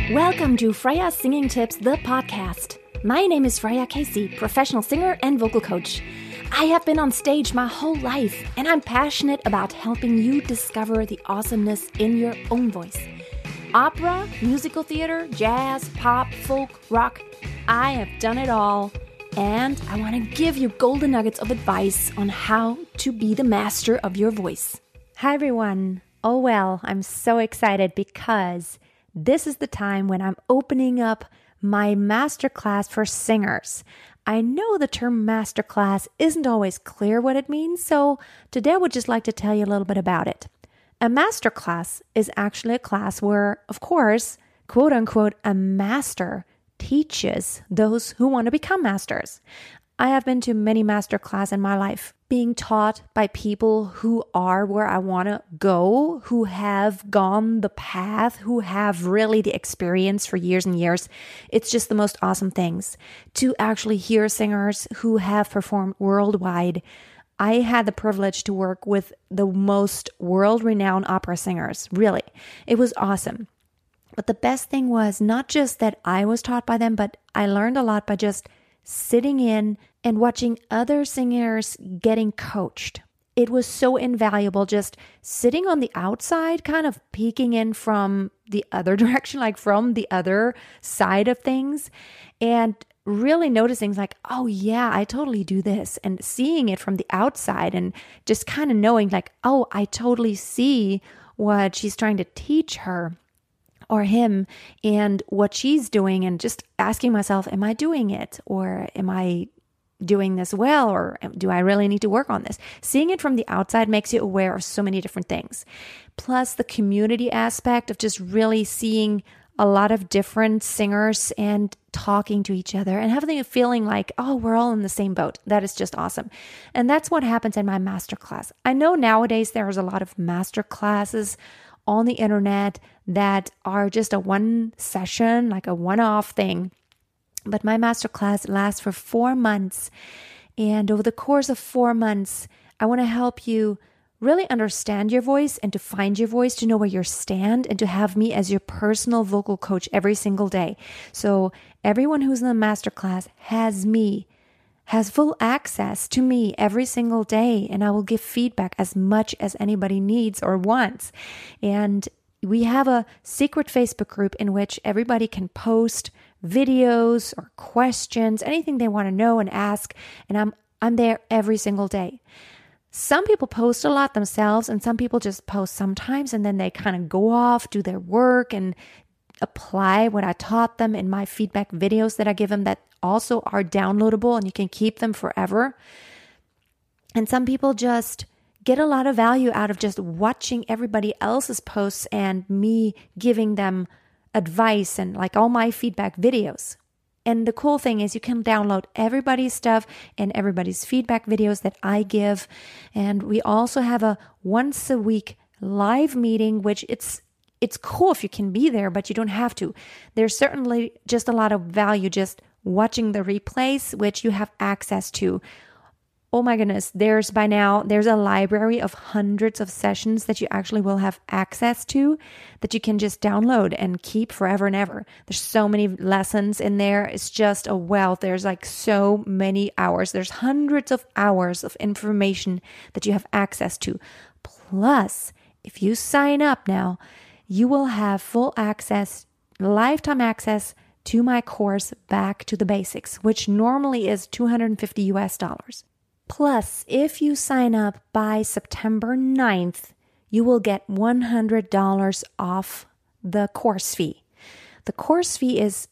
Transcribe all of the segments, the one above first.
Welcome to Freya Singing Tips, the podcast. My name is Freya Casey, professional singer and vocal coach. I have been on stage my whole life, and I'm passionate about helping you discover the awesomeness in your own voice. Opera, musical theater, jazz, pop, folk, rock, I have done it all, and I want to give you golden nuggets of advice on how to be the master of your voice. Hi everyone. Oh well, I'm so excited because this is the time when I'm opening up my masterclass for singers. I know the term masterclass isn't always clear what it means, so today I would just like to tell you a little bit about it. A masterclass is actually a class where, of course, quote unquote, a master teaches those who want to become masters. I have been to many masterclass in my life, being taught by people who are where I want to go, who have gone the path, who have really the experience for years and years. It's just the most awesome things to actually hear singers who have performed worldwide. I had the privilege to work with the most world-renowned opera singers. Really, it was awesome. But the best thing was not just that I was taught by them, but I learned a lot by just sitting in and watching other singers getting coached. It was so invaluable just sitting on the outside, kind of peeking in from the other direction, like from the other side of things, and really noticing like, oh yeah, I totally do this, and seeing it from the outside and just kind of knowing like, oh, I totally see what she's trying to teach her or him and what she's doing, and just asking myself, am I doing it? Or am I doing this well? Or do I really need to work on this? Seeing it from the outside makes you aware of so many different things. Plus the community aspect of just really seeing a lot of different singers and talking to each other and having a feeling like, oh, we're all in the same boat. That is just awesome. And that's what happens in my masterclass. I know nowadays there's a lot of masterclasses on the internet that are just a one session, like a one-off thing. But my masterclass lasts for 4 months. And over the course of 4 months, I want to help you really understand your voice and to find your voice, to know where you stand, and to have me as your personal vocal coach every single day. So everyone who's in the masterclass has full access to me every single day, and I will give feedback as much as anybody needs or wants. And we have a secret Facebook group in which everybody can post videos or questions, anything they want to know and ask, and I'm there every single day. Some people post a lot themselves, and some people just post sometimes, and then they kind of go off, do their work, and apply what I taught them in my feedback videos that I give them that also are downloadable and you can keep them forever. And some people just get a lot of value out of just watching everybody else's posts and me giving them advice and like all my feedback videos. And the cool thing is you can download everybody's stuff and everybody's feedback videos that I give. And we also have a once a week live meeting, which it's cool if you can be there, but you don't have to. There's certainly just a lot of value just watching the replays, which you have access to. Oh my goodness, there's a library of hundreds of sessions that you actually will have access to that you can just download and keep forever and ever. There's so many lessons in there. It's just a wealth. There's like so many hours. There's hundreds of hours of information that you have access to. Plus, if you sign up now, you will have full access, lifetime access to my course Back to the Basics, which normally is $250. Plus, if you sign up by September 9th, you will get $100 off the course fee. The course fee is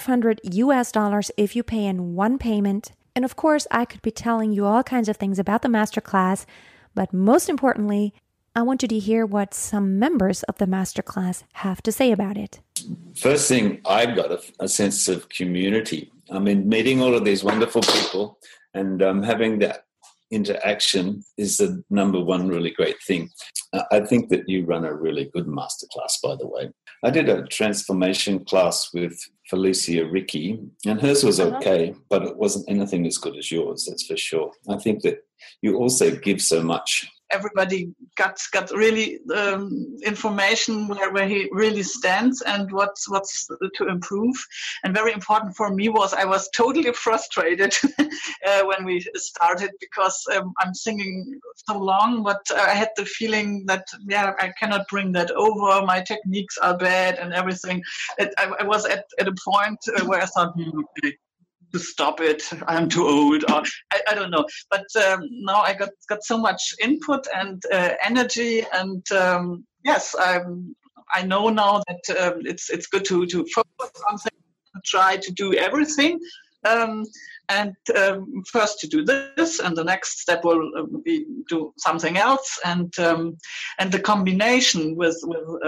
$1,200 if you pay in one payment. And of course, I could be telling you all kinds of things about the masterclass, but most importantly, I want you to hear what some members of the masterclass have to say about it. First thing, I've got a sense of community. I mean, meeting all of these wonderful people and having that interaction is the number one really great thing. I think that you run a really good masterclass, by the way. I did a transformation class with Felicia Ricky, and hers was okay, but it wasn't anything as good as yours, that's for sure. I think that you also give so much everybody got really information where he really stands and what's to improve. And very important for me was I was totally frustrated when we started, because I'm singing so long, but I had the feeling that I cannot bring that over. My techniques are bad and everything. I was at a point where I thought, okay, to stop it, I'm too old, or I don't know. But now I got so much input and energy, and yes, I know now that it's good to focus on things, to try to do everything, and first to do this, and the next step will be do something else, and the combination with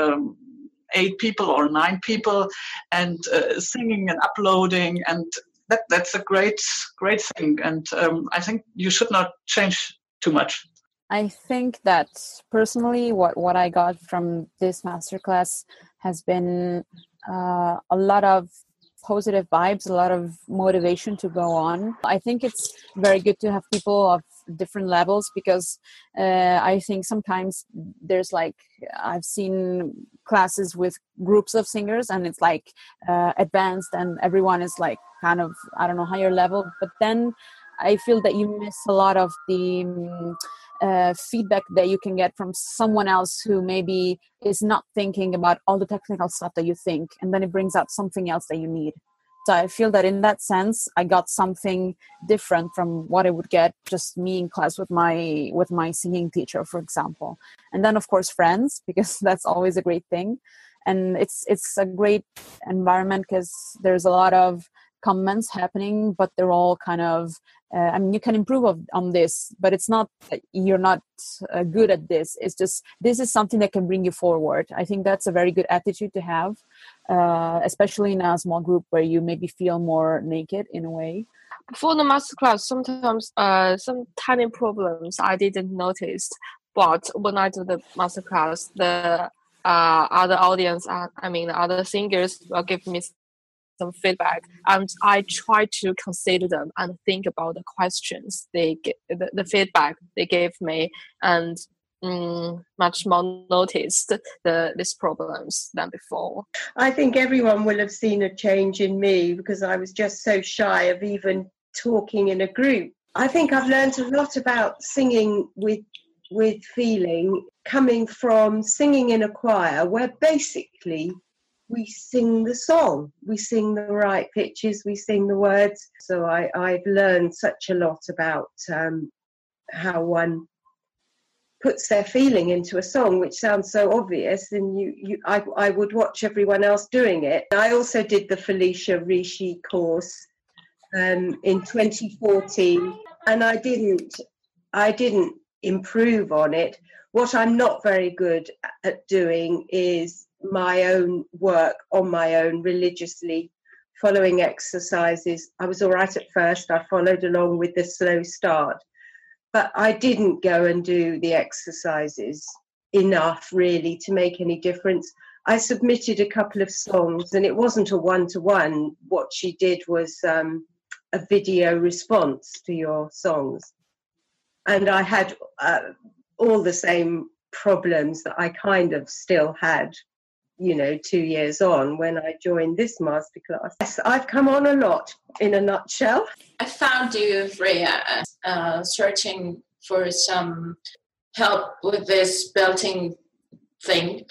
8 people or 9 people, and singing and uploading, and that's a great thing, and I think you should not change too much. I think that personally what I got from this masterclass has been a lot of positive vibes, a lot of motivation to go on. I think it's very good to have people of different levels, because I think sometimes there's like, I've seen classes with groups of singers and it's like advanced and everyone is like kind of, I don't know, higher level, but then I feel that you miss a lot of the feedback that you can get from someone else who maybe is not thinking about all the technical stuff that you think, and then it brings out something else that you need. So I feel that in that sense, I got something different from what I would get just me in class with my singing teacher, for example. And then of course friends, because that's always a great thing. And it's a great environment because there's a lot of comments happening, but they're all kind of, you can improve on this, but it's not that you're not good at this. It's just, this is something that can bring you forward. I think that's a very good attitude to have, especially in a small group where you maybe feel more naked in a way. Before the masterclass, sometimes some tiny problems I didn't notice, but when I do the masterclass, the other audience, the other singers will give me some feedback, and I try to consider them and think about the questions they get, the feedback they gave me, and much more noticed these problems than before. I think everyone will have seen a change in me, because I was just so shy of even talking in a group. I think I've learned a lot about singing with feeling, coming from singing in a choir where basically we sing the song, we sing the right pitches, we sing the words. So I've learned such a lot about how one puts their feeling into a song, which sounds so obvious, and I would watch everyone else doing it. I also did the Felicia Ricci course in 2014, and I didn't improve on it. What I'm not very good at doing is my own work on my own religiously, following exercises. I was all right at first. I followed along with the slow start, but I didn't go and do the exercises enough really to make any difference. I submitted a couple of songs and it wasn't a one-to-one. What she did was a video response to your songs. And I had all the same problems that I kind of still had, 2 years on when I joined this masterclass. Yes, I've come on a lot in a nutshell. I found you, Freya, searching for some help with this belting thing.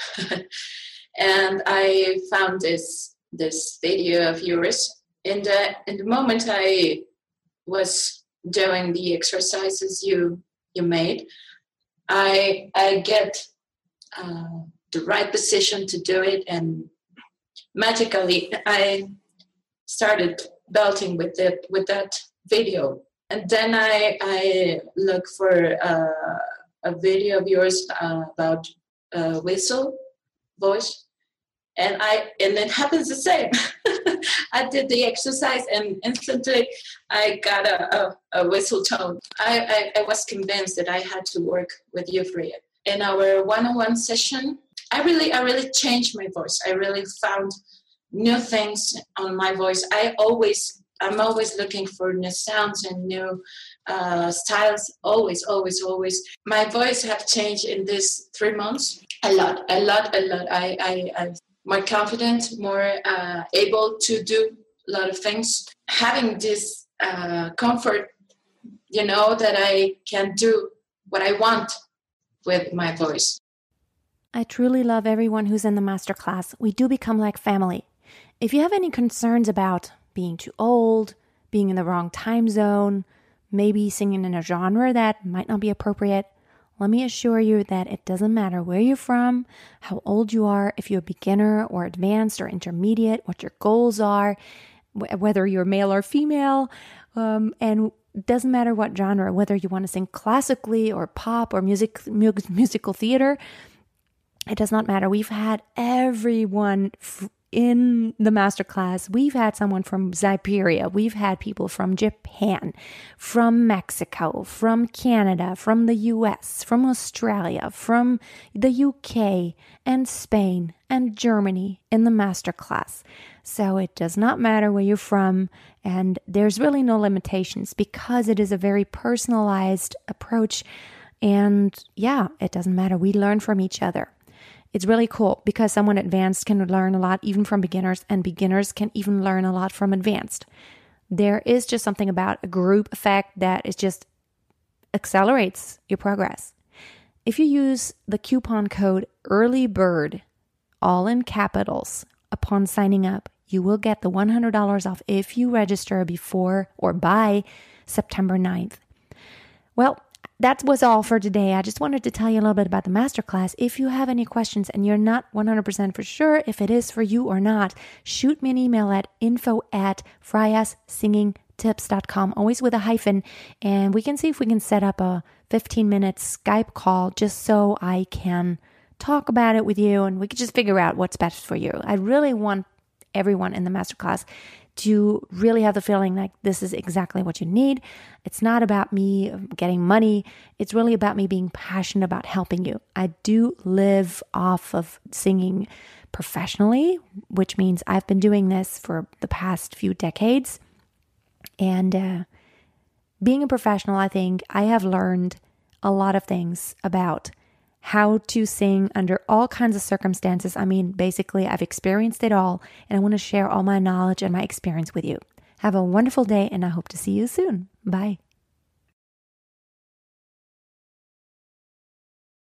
And I found this video of yours. In the moment I was doing the exercises you made, I get the right position to do it, and magically I started belting with that video. And then I look for a video of yours about whistle voice, and it happens the same. I did the exercise and instantly I got a whistle tone. I was convinced that I had to work with you, Freya. In our one-on-one session, I really changed my voice. I really found new things on my voice. I always I'm always looking for new sounds and new styles. Always. My voice have changed in these 3 months. A lot. I'm more confident, more able to do a lot of things. Having this comfort, that I can do what I want with my voice. I truly love everyone who's in the masterclass. We do become like family. If you have any concerns about being too old, being in the wrong time zone, maybe singing in a genre that might not be appropriate, let me assure you that it doesn't matter where you're from, how old you are, if you're a beginner or advanced or intermediate, what your goals are, whether you're male or female, and it doesn't matter what genre, whether you want to sing classically or pop or musical theater. It does not matter. We've had everyone in the masterclass. We've had someone from Siberia. We've had people from Japan, from Mexico, from Canada, from the US, from Australia, from the UK and Spain and Germany in the masterclass. So it does not matter where you're from, and there's really no limitations because it is a very personalized approach. And yeah, it doesn't matter. We learn from each other. It's really cool because someone advanced can learn a lot even from beginners, and beginners can even learn a lot from advanced. There is just something about a group effect that is just accelerates your progress. If you use the coupon code EARLYBIRD, all in capitals, upon signing up, you will get the $100 off if you register before or by September 9th. Well, that was all for today. I just wanted to tell you a little bit about the masterclass. If you have any questions and you're not 100% for sure if it is for you or not, shoot me an email at info@freyasingingtips.com, always with a hyphen, and we can see if we can set up a 15-minute Skype call just so I can talk about it with you and we can just figure out what's best for you. I really want everyone in the masterclass to really have the feeling like this is exactly what you need. It's not about me getting money. It's really about me being passionate about helping you. I do live off of singing professionally, which means I've been doing this for the past few decades. And being a professional, I think I have learned a lot of things about how to sing under all kinds of circumstances. I mean, basically, I've experienced it all, and I want to share all my knowledge and my experience with you. Have a wonderful day, and I hope to see you soon. Bye.